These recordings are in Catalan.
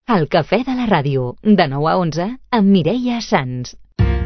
El cafè de la ràdio, de 9 a 11, amb Mireia Sans.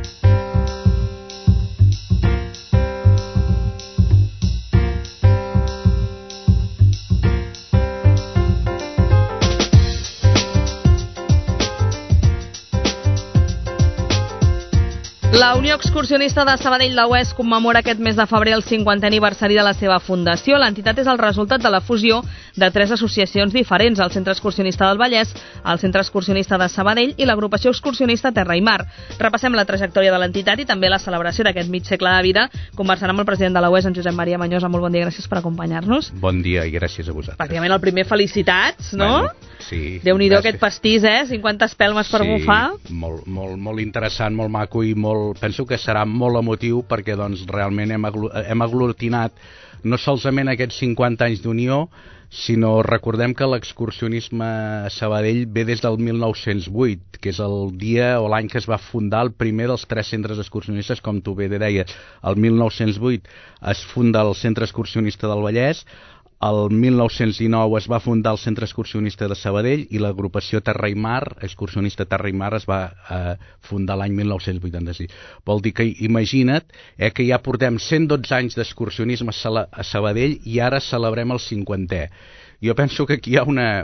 La Unió Excursionista de Sabadell, la UES, commemora aquest mes de febrer el 50è aniversari de la seva fundació. L'entitat és el resultat de la fusió de 3 associacions diferents, el Centre Excursionista del Vallès, el Centre Excursionista de Sabadell i l'Agrupació Excursionista Terra i Mar. Repassem la trajectòria de l'entitat i també la celebració d'aquest mig segle de vida. Conversarem amb el president de la UES, en Josep Maria Mañosa. Molt bon dia, gràcies per acompanyar-nos. Bon dia i gràcies a vosaltres. Pràcticament el primer, felicitats, no? Bueno, sí. Déu-n'hi-do aquest pastís, 50 espelmes per bufar. Sí, molt interessant, molt maco i penso que serà molt emotiu perquè doncs, realment hem aglutinat no solament aquests 50 anys d'unió, sinó recordem que l'excursionisme a Sabadell ve des del 1908, que és el dia o l'any que es va fundar el primer dels 3 centres excursionistes, com tu bé deies. El 1908 es funda el Centre Excursionista del Vallès, el 1919 es va fundar el Centre Excursionista de Sabadell i l'agrupació Terra i Mar, Excursionista Terra i Mar, es va fundar l'any 1986. Vol dir que, imagina't, que ja portem 112 anys d'excursionisme a Sabadell i ara celebrem el 50è. Jo penso que aquí hi ha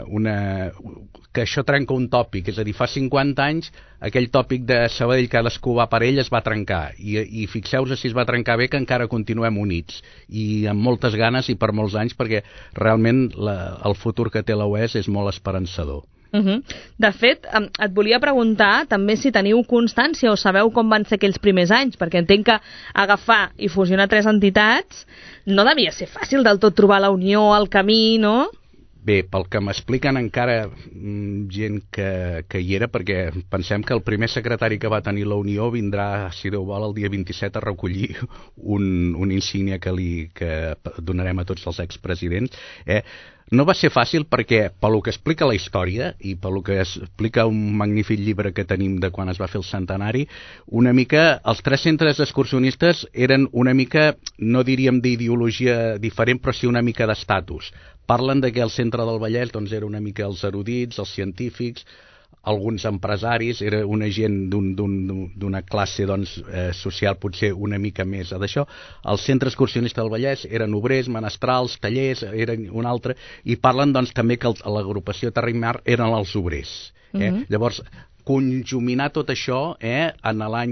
que això trenca un tòpic, és a dir, fa 50 anys aquell tòpic de Sabadell cadascú va per ell es va trencar i fixeu-vos si es va trencar bé que encara continuem units i amb moltes ganes i per molts anys perquè realment el futur que té la UES és molt esperançador. De fet, et volia preguntar també si teniu constància o sabeu com van ser aquells primers anys, perquè entenc que agafar i fusionar 3 entitats no devia ser fàcil del tot trobar la unió, el camí, no? Bé, pel que m'expliquen encara gent que hi era, perquè pensem que el primer secretari que va tenir la Unió vindrà, si Déu vol, el dia 27 a recollir un insígnia que donarem a tots els expresidents. No va ser fàcil perquè, pel que explica la història i pel que explica un magnífic llibre que tenim de quan es va fer el centenari, una mica, els 3 centres excursionistes eren una mica, no diríem d'ideologia diferent, però sí una mica d'estatus. Parlen de que el centre del Vallès doncs, era una mica els erudits, els científics, alguns empresaris, era una gent d'una classe doncs, social potser una mica més d'això. El centre excursionista del Vallès eren obrers, menestrals, tallers, eren un altre, i parlen doncs, també que l'agrupació Terra i Mar eren els obrers. Llavors, conjuminar tot això en l'any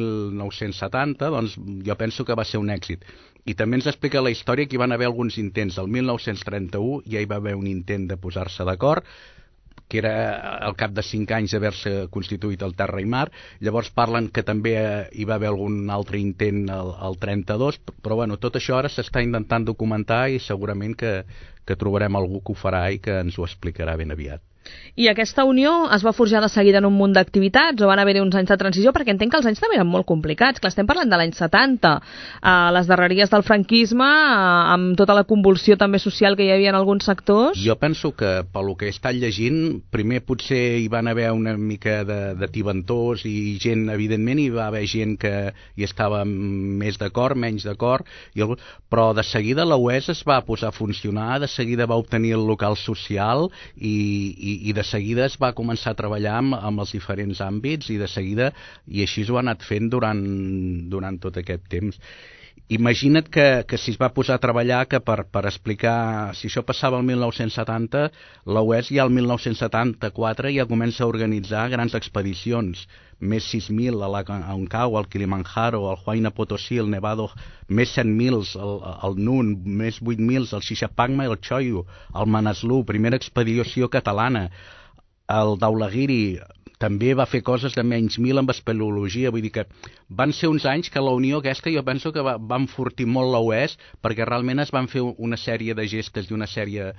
1970, doncs, jo penso que va ser un èxit. I també ens explica la història que hi van haver alguns intents. El 1931 ja hi va haver un intent de posar-se d'acord, que era al cap de 5 anys d'haver-se constituït el Terra i Mar. Llavors parlen que també hi va haver algun altre intent al 32, però bueno, tot això ara s'està intentant documentar i segurament que trobarem algú que ho farà i que ens ho explicarà ben aviat. I aquesta unió es va forjar de seguida en un munt d'activitats o van haver-hi uns anys de transició? Perquè entenc que els anys també eren molt complicats. Clar, estem parlant de l'any 70, les darreries del franquisme, amb tota la convulsió també social que hi havia en alguns sectors. Jo penso que, pel que he estat llegint, primer potser hi van haver una mica de tibantors i gent, evidentment, hi va haver gent que hi estava més d'acord, menys d'acord, però de seguida la UES es va posar a funcionar, de seguida va obtenir el local social i de seguida es va començar a treballar amb els diferents àmbits i de seguida, i així ho ha anat fent durant tot aquest temps. Imagina't que si es va posar a treballar que per explicar, si això passava el 1970, la UES ja el 1974 ja comença a organitzar grans expedicions, més 6.000 a Aconcagua, al Kilimanjaro, al Huayna Potosí, el Nevado, més 100.000 al Nun, més 8.000 al Xixapangma i el Choyu, al Manaslu, primera expedició catalana, el Daulagiri també va fer coses de menys 1.000 amb espeleologia, vull dir que van ser uns anys que la unió aquesta jo penso que va enfortir molt la UES perquè realment es van fer una sèrie de gestes i una sèrie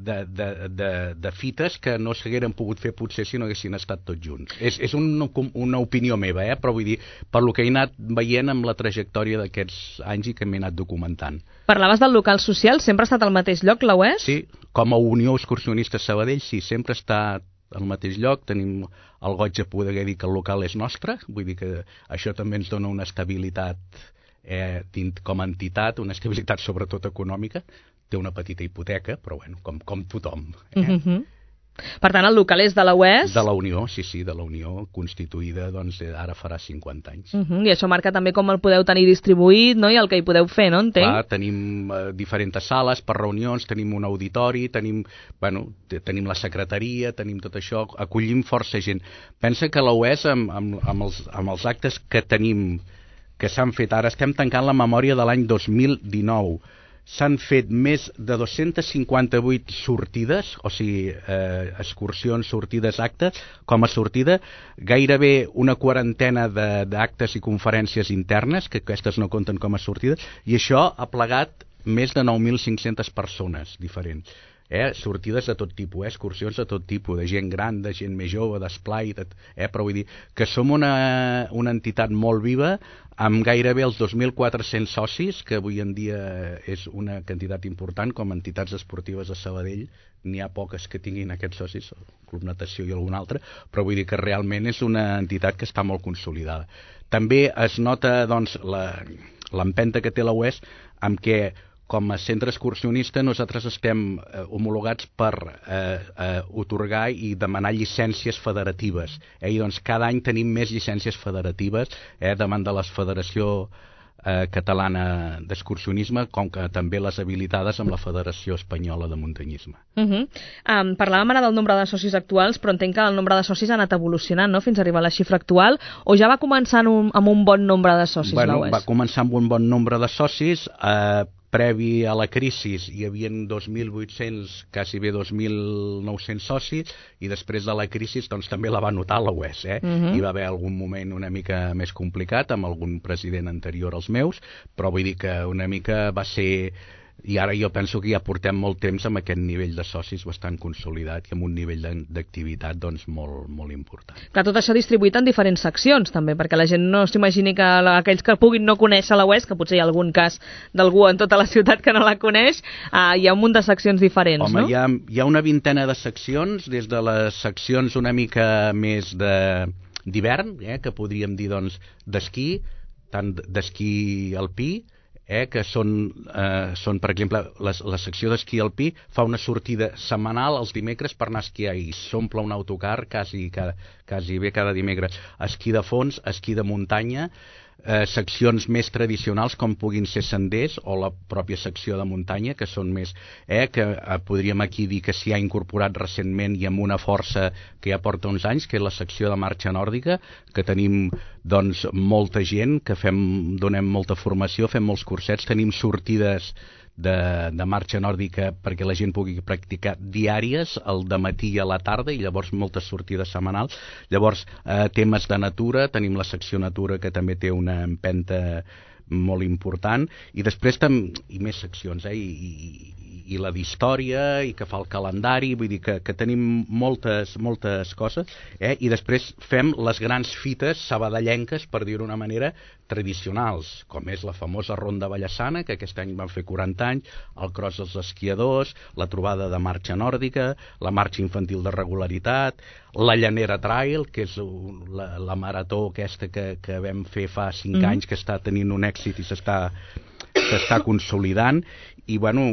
de fites que no s'hagueren pogut fer potser si no haguessin estat tots junts. És una opinió meva, però vull dir, per lo que he anat veient amb la trajectòria d'aquests anys i que m'he anat documentant. Parlaves del local social, sempre ha estat al mateix lloc, la UES? Sí, com a Unió Excursionista Sabadell, sí, sempre ha estat al mateix lloc. Tenim el goig de poder dir que el local és nostre, vull dir que això també ens dona una estabilitat com a entitat, una estabilitat sobretot econòmica. Té una petita hipoteca, però bueno, com tothom. Per tant, el local és de la UES? De la Unió, sí, de la Unió, constituïda, doncs, ara farà 50 anys. I això marca també com el podeu tenir distribuït, no?, i el que hi podeu fer, no?, entenc? Clar, tenim diferents sales per reunions, tenim un auditori, tenim la secretaria, tenim tot això, acollim força gent. Pensa que la UES, amb els actes que tenim, que s'han fet ara, estem tancant la memòria de l'any 2019, s'han fet més de 258 sortides, o sigui, excursions, sortides, actes, com a sortida, gairebé una quarantena d'actes i conferències internes, que aquestes no compten com a sortides, i això ha plegat més de 9.500 persones diferents. Sortides de tot tipus, excursions de tot tipus, de gent gran, de gent més jove, d'esplai, però vull dir que som una entitat molt viva, amb gairebé els 2.400 socis, que avui en dia és una quantitat important, com entitats esportives de Sabadell, n'hi ha poques que tinguin aquests socis, el Club Natació i algun altre, però vull dir que realment és una entitat que està molt consolidada. També es nota, doncs, l'empenta que té la UES, amb què com a centre excursionista nosaltres estem homologats per otorgar i demanar llicències federatives. I doncs cada any tenim més llicències federatives davant de la Federació Catalana d'Excursionisme, com que també les habilitades amb la Federació Espanyola de Muntanyisme. Parlàvem ara del nombre de socis actuals, però entenc que el nombre de socis ha anat evolucionant, no?, fins a arribar a la xifra actual, o ja va començar amb un bon nombre de socis, la UES? Va començar amb un bon nombre de socis. Previ a la crisi hi havia 2.800, quasi bé 2.900 socis, i després de la crisi doncs, també la va notar la UES. Hi va haver algun moment una mica més complicat amb algun president anterior als meus, però vull dir que una mica va ser... I ara jo penso que ja portem molt temps amb aquest nivell de socis bastant consolidat i amb un nivell d'activitat doncs, molt, molt important. Clar, tot això distribuït en diferents seccions també, perquè la gent no s'imagini que aquells que puguin no conèixer la UES, que potser hi ha algun cas d'algú en tota la ciutat que no la coneix, hi ha un munt de seccions diferents, no? Home, hi ha una vintena de seccions, des de les seccions una mica més d'hivern, que podríem dir doncs, d'esquí, tant d'esquí alpí, que són, per exemple, la secció d'esquí alpí fa una sortida setmanal els dimecres per anar a esquiar i s'omple un autocar quasi bé cada dimecres. Esquí de fons, esquí de muntanya, seccions més tradicionals com puguin ser senders o la pròpia secció de muntanya, que són més que podríem aquí dir que s'hi ha incorporat recentment i amb una força que ja porta uns anys, que és la secció de marxa nòrdica, que tenim doncs molta gent, que donem molta formació, fem molts cursets, tenim sortides de marxa nòrdica perquè la gent pugui practicar diàries, al dematí i a la tarda, i llavors moltes sortides setmanals. Llavors, temes de natura, tenim la secció natura que també té una empenta molt important, i després i més seccions, i la d'història, i que fa el calendari, vull dir que tenim moltes coses, i després fem les grans fites sabadellenques, per dir-ho d'una manera, tradicionals, com és la famosa Ronda Ballassana, que aquest any van fer 40 anys, el Cross dels Esquiadors, la trobada de marxa nòrdica, la marxa infantil de regularitat, la Llanera Trail, que és la marató aquesta que vam fer fa 5 anys, que està tenint un èxit i s'està consolidant, i bueno,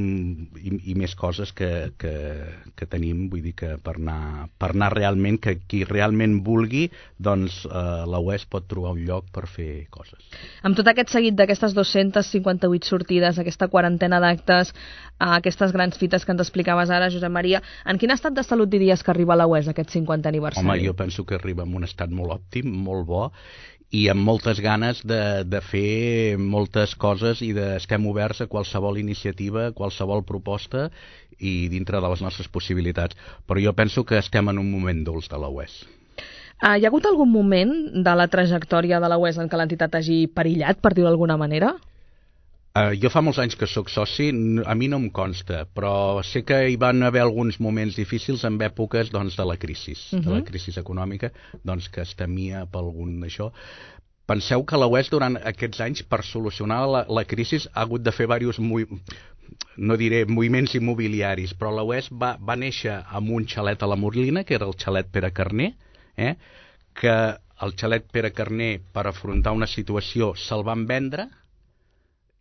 i més coses que tenim, vull dir que per anar realment, que qui realment vulgui, doncs la UES pot trobar un lloc per fer coses. Amb tot aquest seguit d'aquestes 258 sortides, aquesta quarantena d'actes, aquestes grans fites que ens explicaves ara, Josep Maria, en quin estat de salut diries que arriba la UES aquest 50 aniversari? Home, jo penso que arriba en un estat molt òptim, molt bo, i amb moltes ganes de fer moltes coses, i estem oberts a qualsevol iniciativa, a qualsevol proposta, i dintre de les nostres possibilitats. Però jo penso que estem en un moment dolç de la UES. Hi ha hagut algun moment de la trajectòria de la UES en què l'entitat hagi perillat, per dir-ho d'alguna manera? Jo fa molts anys que sóc soci, a mi no em consta, però sé que hi van haver alguns moments difícils en èpoques doncs, de la crisi, de la crisi econòmica, doncs, que es temia per algun d'això. Penseu que la UES durant aquests anys, per solucionar la crisi, ha hagut de fer diversos, no diré moviments immobiliaris, però la UES va néixer amb un xalet a la Morlina, que era el xalet Pere Carner, que el xalet Pere Carner, per afrontar una situació, se'l van vendre,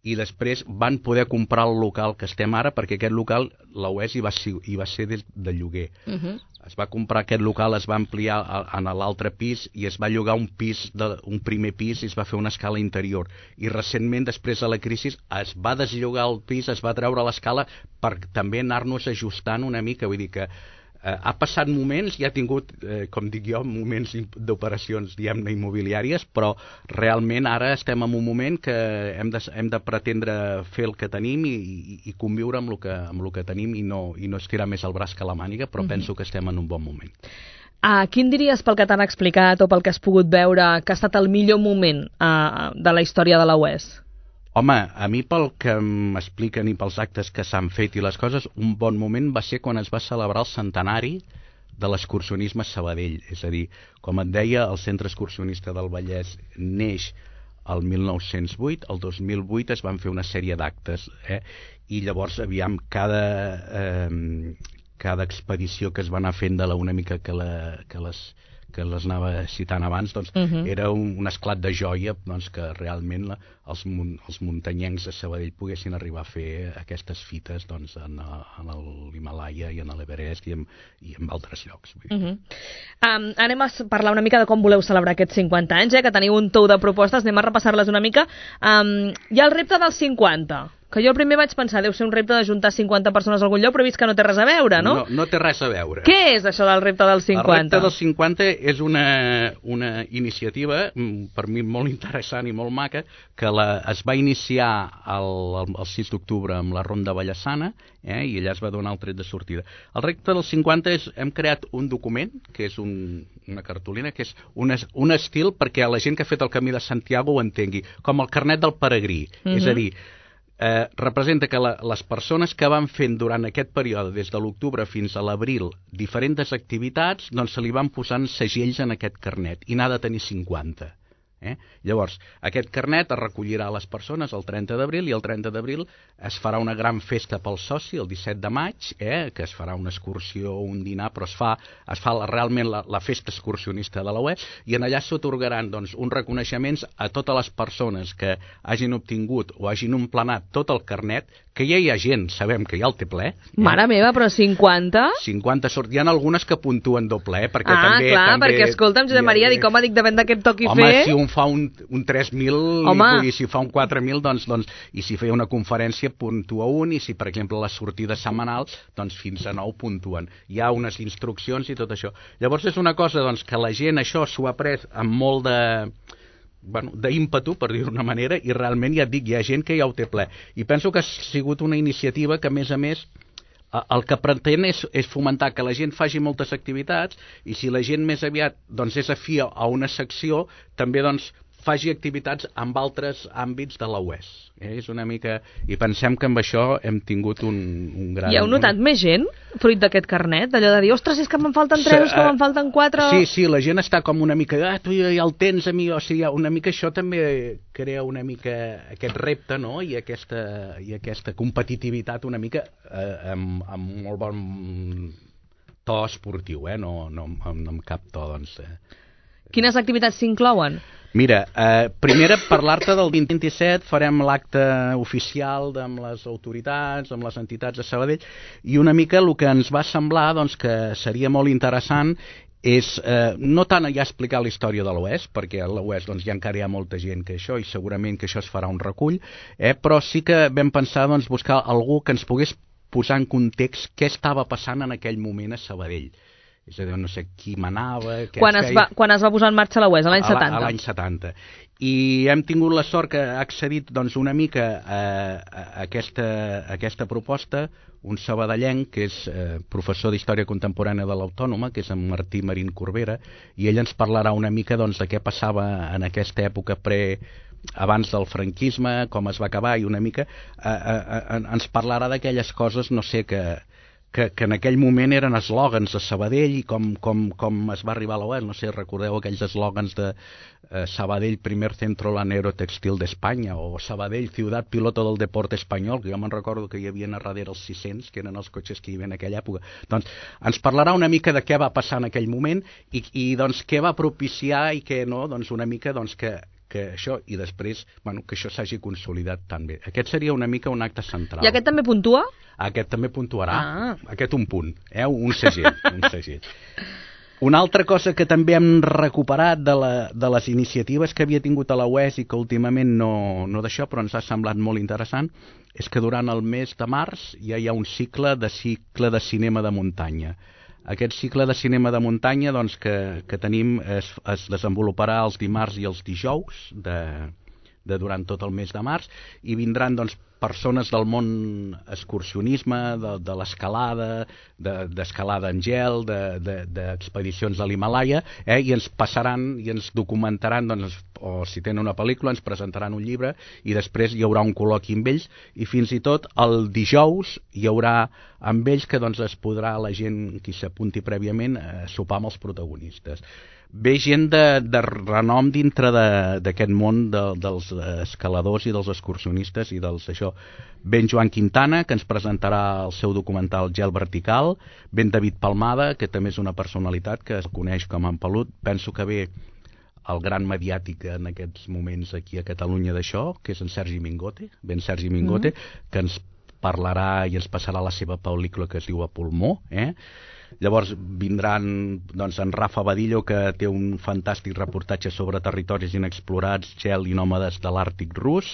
i després van poder comprar el local que estem ara, perquè aquest local, la UES hi va ser de lloguer. Es va comprar aquest local, es va ampliar en l'altre pis i es va llogar un primer pis i es va fer una escala interior. I recentment, després de la crisi, es va desllogar el pis, es va treure l'escala per també anar-nos ajustant una mica. Vull dir que ha passat moments, i ha tingut, com dic jo, moments d'operacions, diguem-ne, immobiliàries, però realment ara estem en un moment que hem de pretendre fer el que tenim i conviure amb el que tenim i no estirar més el braç que la màniga, però penso que estem en un bon moment. Quin diries, pel que t'han explicat o pel que has pogut veure, que ha estat el millor moment de la història de la UES? Home, a mi pel que m'expliquen i pels actes que s'han fet i les coses, un bon moment va ser quan es va celebrar el centenari de l'excursionisme a Sabadell. És a dir, com et deia, el Centre Excursionista del Vallès neix el 1908, el 2008 es van fer una sèrie d'actes, i llavors, aviam, cada expedició que es va anar fent una mica que les anava citant abans, doncs era un esclat de joia, doncs, que realment els muntanyencs de Sabadell poguessin arribar a fer aquestes fites, doncs, en l'Himàlaia i en l'Everest i en altres llocs. Anem a parlar una mica de com voleu celebrar aquests 50 anys, que teniu un tou de propostes, anem a repassar-les una mica. Hi ha el repte dels 50, que jo primer vaig pensar, deu ser un repte d'ajuntar 50 persones a algun lloc, però he vist que no té res a veure, no? No té res a veure. Què és això del repte dels 50? El repte dels 50 és una iniciativa, per mi molt interessant i molt maca, que es va iniciar el 6 d'octubre amb la Ronda Ballassana, i allà es va donar el tret de sortida. El repte dels 50 hem creat un document, que és una cartolina, que és un estil perquè la gent que ha fet el Camí de Santiago ho entengui, com el carnet del peregrí. És a dir, representa que les persones que van fent durant aquest període, des de l'octubre fins a l'abril, diferents activitats, doncs se li van posant segells en aquest carnet, i n'ha de tenir 50. Llavors, aquest carnet es recollirà a les persones el 30 d'abril i el 30 d'abril es farà una gran festa pel soci el 17 de maig, que es farà una excursió o un dinar, però es fa realment la festa excursionista de la UE, i en allà s'atorgaran doncs, uns reconeixements a totes les persones que hagin obtingut o hagin emplenat tot el carnet, que ja hi ha gent, sabem que ja el té ple. Mare meva, però 50? 50 sort. Hi ha algunes que puntuen doble, perquè també... perquè escolta'm, Josep Maria, dic, home, depèn de què et toqui fer. Home, si un fa un 3.000 i si fa un 4.000, doncs, i si feia una conferència puntua un, i si, per exemple, les sortides setmanals, doncs fins a 9 puntuen. Hi ha unes instruccions i tot això. Llavors és una cosa doncs, que la gent això s'ho ha pres amb molt d'ímpetu, per dir-ho d'una manera, i realment ja et dic, hi ha gent que ja ho té ple. I penso que ha sigut una iniciativa que, a més, el que pretén és fomentar que la gent faci moltes activitats, i si la gent més aviat doncs, és afí a una secció, també doncs, faci activitats en altres àmbits de la UES. És una mica... I pensem que amb això hem tingut un gran... Hi heu notat més gent, fruit d'aquest carnet? Allò de dir, ostres, és que me'n falten 3, que me'n falten 4... Sí, la gent està com una mica... tu ja el tens a mi, o sigui, una mica això també crea una mica aquest repte, no?, i aquesta competitivitat una mica amb molt bon to esportiu, no amb cap to, doncs... Quines activitats s'inclouen? Mira, primer parlar-te del 27, farem l'acte oficial amb les autoritats, amb les entitats de Sabadell, i una mica el que ens va semblar doncs, que seria molt interessant és no tant ja explicar la història de l'OES, perquè a l'OES doncs, ja encara hi ha molta gent que això, i segurament que això es farà un recull, però sí que vam pensar doncs, buscar algú que ens pogués posar en context què estava passant en aquell moment a Sabadell. És a dir, no sé qui manava... Quan es va posar en marxa la UES, l'any 70? A l'any 70. I hem tingut la sort que ha accedit doncs, una mica a aquesta proposta un sabadellenc que és professor d'Història Contemporània de l'Autònoma, que és en Martí Marín Corbera, i ell ens parlarà una mica doncs, de què passava en aquesta època abans del franquisme, com es va acabar, i una mica ens parlarà d'aquelles coses, no sé, que en aquell moment eren eslògans de Sabadell i com es va arribar a l'OES. No sé, recordeu aquells eslògans de Sabadell, primer centro lanero textil d'Espanya, o Sabadell, ciutat piloto del deporte espanyol, que jo me'n recordo que hi havia a darrere els 600, que eren els cotxes que hi havia en aquella època. Doncs ens parlarà una mica de què va passar en aquell moment i doncs què va propiciar i què no, doncs una mica doncs, que que això, i després que això s'hagi consolidat tan bé. Aquest seria una mica un acte central. I aquest també puntua? Aquest també puntuarà. Aquest un punt, un segell, un segell. Una altra cosa que també hem recuperat de les iniciatives que havia tingut a la UES i que últimament no d'això, però ens ha semblat molt interessant, és que durant el mes de març ja hi ha un cicle de cinema de muntanya. Aquest cicle de cinema de muntanya doncs, que tenim es desenvoluparà els dimarts i els dijous de durant tot el mes de març, i vindran doncs, persones del món excursionisme, de l'escalada, d'escalada en gel, d'expedicions a l'Himàlaia, i ens passaran i ens documentaran, doncs, o si tenen una pel·lícula ens presentaran un llibre i després hi haurà un col·loqui amb ells, i fins i tot el dijous hi haurà amb ells que doncs, es podrà la gent qui s'apunti prèviament sopar amb els protagonistes. Ve gent de renom dintre d'aquest món dels escaladors i dels excursionistes i dels això. Ben Joan Quintana, que ens presentarà el seu documental Gel Vertical, ben David Palmada, que també és una personalitat que es coneix com en Pelut. Penso que ve el gran mediàtic en aquests moments aquí a Catalunya d'això, que és en Sergi Mingote, ben Sergi Mingote, que ens parlarà i ens passarà la seva pel·lícula que es diu A Pulmó, Llavors vindran doncs, en Rafa Badillo, que té un fantàstic reportatge sobre territoris inexplorats, gel i nòmades de l'Àrtic rus.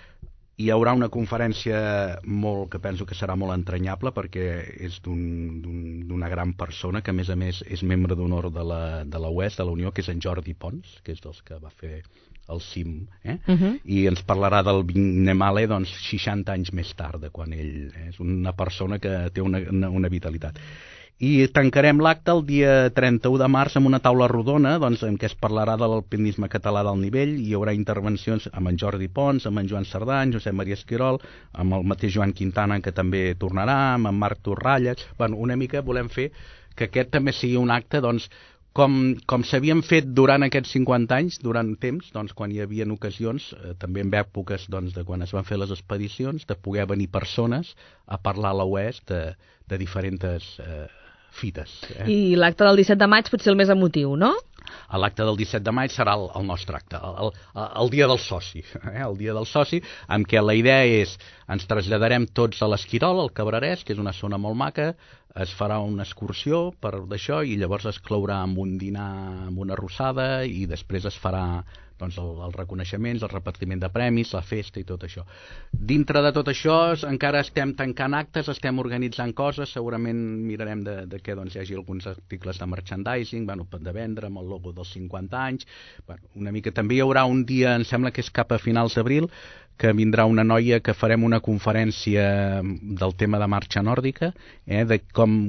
Hi haurà una conferència que penso que serà molt entranyable perquè és d'una gran persona que a més és membre d'honor de la UES, de la Unió, que és en Jordi Pons, que és dels que va fer el cim, i ens parlarà del Vignale doncs, 60 anys més tard, de quan ell és una persona que té una vitalitat. I tancarem l'acte el dia 31 de març amb una taula rodona doncs, en què es parlarà de l'alpinisme català d'alt nivell. Hi haurà intervencions amb en Jordi Pons, amb en Joan Cerdà, en Josep Maria Esquirol, amb el mateix Joan Quintana, que també tornarà, amb en Marc Torralles. Una mica volem fer que aquest també sigui un acte doncs, com s'havien fet durant aquests 50 anys, durant temps, doncs, quan hi havia ocasions, també en èpoques doncs, de quan es van fer les expedicions, de poder venir persones a parlar a la UES de diferents fites. I l'acte del 17 de maig potser el més emotiu, no? L'acte del 17 de maig serà el nostre acte, el dia del soci, el dia del soci, en què la idea és, ens traslladarem tots a l'Esquirol, al Cabrerès, que és una zona molt maca, es farà una excursió per d'això i llavors es clourà amb un dinar, amb una arrossada, i després es farà doncs, els reconeixements, el repartiment de premis, la festa i tot això. Dintre de tot això encara estem tancant actes, estem organitzant coses, segurament mirarem de que doncs, hi hagi alguns articles de merchandising, de vendre amb el logo dels 50 anys, una mica també hi haurà un dia, em sembla que és cap a finals d'abril, que vindrà una noia que farem una conferència del tema de marxa nòrdica, de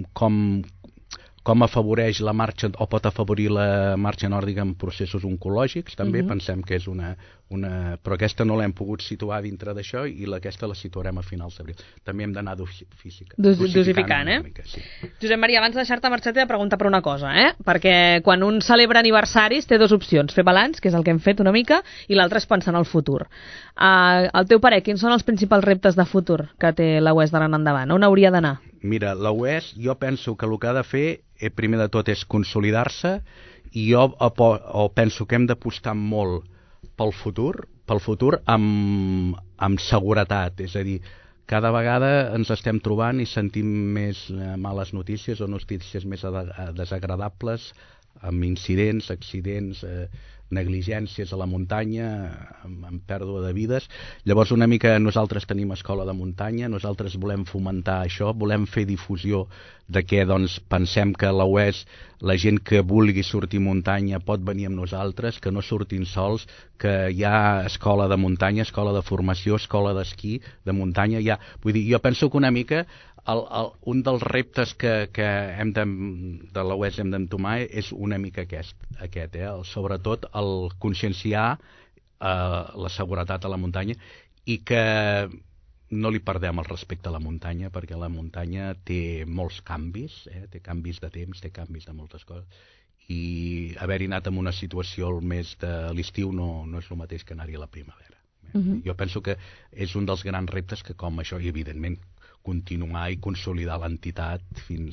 com afavoreix la marxa o pot afavorir la marxa nòrdica en processos oncològics, també pensem que és una... Però aquesta no l'hem pogut situar dintre d'això i aquesta la situarem a finals d'abril. També hem d'anar dosificant, mica, sí. Josep Maria, abans de deixar-te marxar t'he de preguntar per una cosa, perquè quan un celebra aniversaris té dues opcions, fer balanç, que és el que hem fet una mica, i l'altre és pensar en el futur. Al teu parer, quins són els principals reptes de futur que té la UES d'ara en endavant? On hauria d'anar? Mira, la UES jo penso que el que ha de fer primer de tot és consolidar-se, i jo penso que hem d'apostar molt pel futur amb seguretat, és a dir, cada vegada ens estem trobant i sentim més males notícies o notícies més desagradables, amb incidents, accidents, negligències a la muntanya, amb pèrdua de vides. Llavors una mica nosaltres tenim escola de muntanya, nosaltres volem fomentar això, volem fer difusió de què doncs, pensem que a la UES la gent que vulgui sortir a muntanya pot venir amb nosaltres, que no surtin sols, que hi ha escola de muntanya, escola de formació, escola d'esquí, de muntanya, vull dir, jo penso que una mica un dels reptes que de la UES hem d'entomar és una mica aquest, sobretot el conscienciar la seguretat a la muntanya i que no li perdem el respecte a la muntanya, perquè la muntanya té molts canvis, té canvis de temps, té canvis de moltes coses, i haver-hi anat en una situació el mes de l'estiu no és el mateix que anar-hi a la primavera. Jo penso que és un dels grans reptes que com això, i evidentment continuar i consolidar l'entitat fins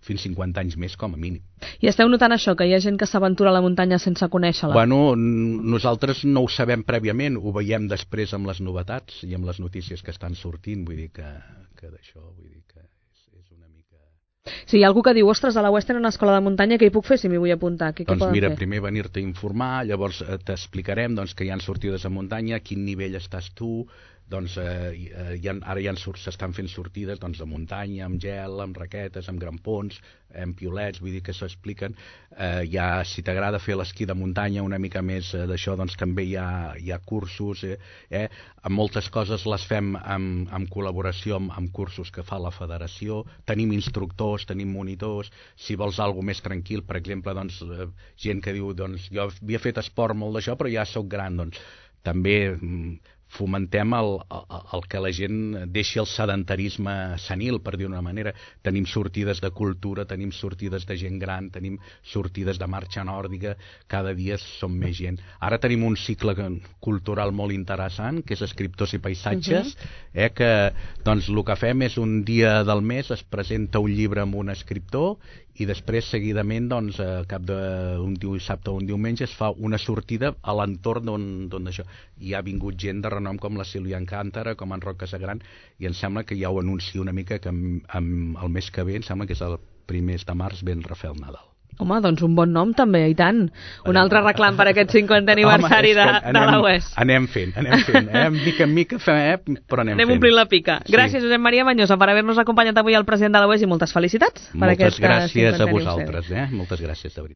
fins 50 anys més com a mínim. I esteu notant això, que hi ha gent que s'aventura a la muntanya sense conèixer-la? Bueno, nosaltres no ho sabem prèviament, ho veiem després amb les novetats i amb les notícies que estan sortint, vull dir que d'això, vull dir que és una mica... Si hi ha algú que diu, ostres, a la Oest tenen una escola de muntanya, què hi puc fer si m'hi vull apuntar? Què doncs mira, fer? primer venir-te a informar, llavors t'explicarem doncs, que hi ha sortides a muntanya, a quin nivell estàs tu, doncs ara s'estan fent sortides doncs, a muntanya, amb gel, amb raquetes, amb grampons, amb piolets, vull dir que s'expliquen. Si t'agrada fer l'esquí de muntanya una mica més d'això, doncs també hi ha cursos. Moltes coses les fem en col·laboració amb cursos que fa la federació. Tenim instructors, tenim monitors. Si vols alguna més tranquil, per exemple, doncs, gent que diu, doncs, jo havia fet esport molt d'això, però ja sóc gran, doncs també fomentem el que la gent deixi el sedentarisme senil, per dir d'una manera. Tenim sortides de cultura, tenim sortides de gent gran, tenim sortides de marxa nòrdica, cada dia som més gent. Ara tenim un cicle cultural molt interessant, que és escriptors i paisatges, que doncs el que fem és un dia del mes es presenta un llibre amb un escriptor i després seguidament doncs a cap d'un dissabte o un diumenge es fa una sortida a l'entorn d'on això. I ha vingut gent de renom com la Sílvia Encàntara, com en Roc Casagran, i em sembla que ja ho anuncio una mica que el mes que ve, em sembla que és el primers de març, ve en Rafael Nadal. Home, doncs un bon nom també, i tant. Un altre reclam per aquest 50è aniversari de la Oest. Anem fent. Mica en mica, però anem fent. Anem omplint la pica. Gràcies, Josep Maria Mañosa, per haver-nos acompanyat avui al president de la Oest i moltes felicitats. Moltes gràcies a vosaltres. Moltes gràcies, de veritat.